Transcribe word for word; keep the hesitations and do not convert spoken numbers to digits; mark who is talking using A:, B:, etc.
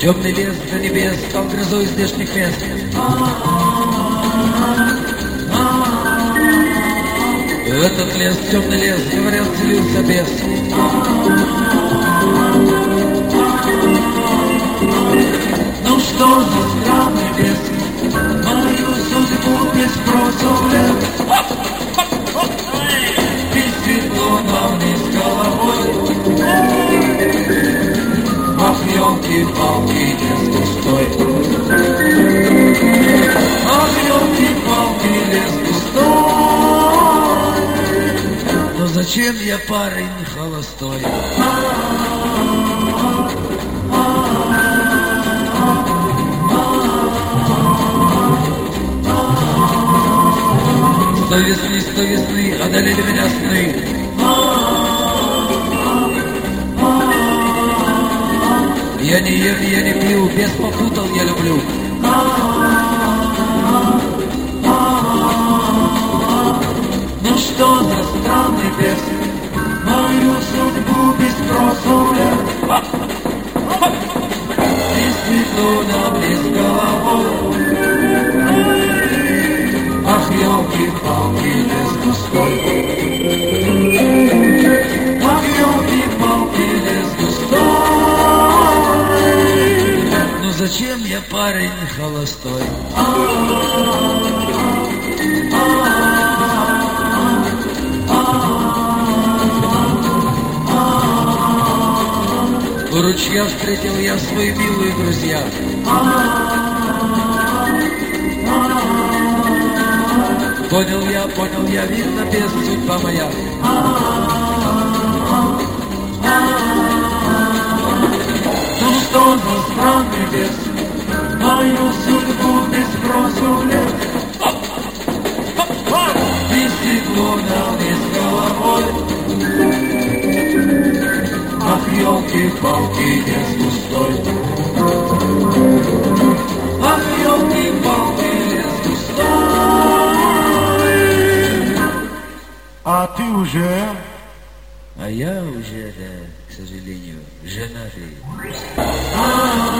A: Темный лес до небес стал грозой здешних мест. Этот лес, темный лес, говорят, целился бес. Ну что за странный бес, мою судьбу без спросу лет. Светло нам не с головой. Ах, елки-палки, лес густой. Ах, елки-палки, лес густой. Но зачем я парень холостой? Сто весны, сто весны, одолели меня сны. Я не ем, я не пью, бес попутал, я люблю. Ну что за странный бес, мою судьбу без спросу лет. Светло нам не с головой. Ах, елки-палки, лес густой. Ах, елки-палки, лес густой. Ну зачем я парень холостой? У ручья встретил я свою милую друзья. Понял я, понял я, видно, без судьба моя. Ну что за странный бес, мою судьбу без спросу лет. Без стекло нам не с головой. Ах, елки-палки, лес густой. Ах, елки-палки, лес густой.
B: А ты уже?
A: А я уже, да, к сожалению, женатый.